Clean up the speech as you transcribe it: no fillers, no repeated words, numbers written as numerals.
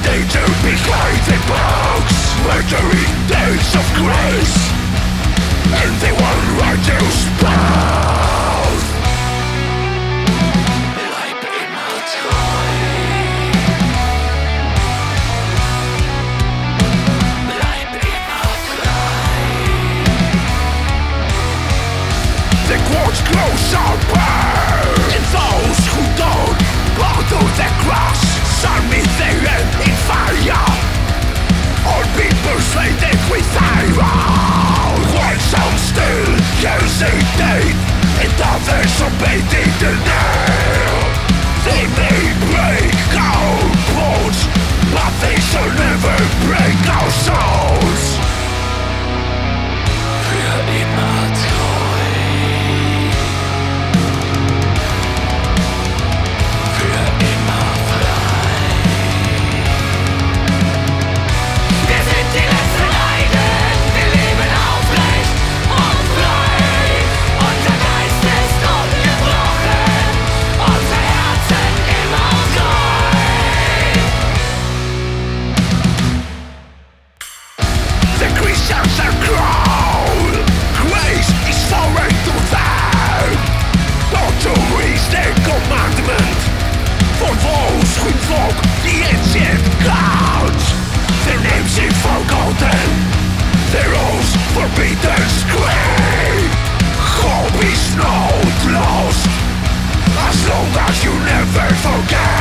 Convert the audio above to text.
danger behind the box, murdering days of grace, and they want righteous path. Bleib immer treu. Bleib immer frei. The quotes closer burn, and those who don't bow to the cross shall meet the end in fire. All be persuaded with iron. While some still hesitate, and others obey the nail. They may break our bones, but they shall never break our souls. Für immer treu. Für immer frei. Wir sind die letzten Heiden, wir leben aufrecht und frei. Unser Geist ist ungebrochen, unsere Herzen immer treu. The Christians are cruel, grace is foreign to them. Not to reach the commandment, for those who invoke the ancient gods. Their names are forgotten, their oaths forbidden scream. Hope is not lost, as long as you never forget.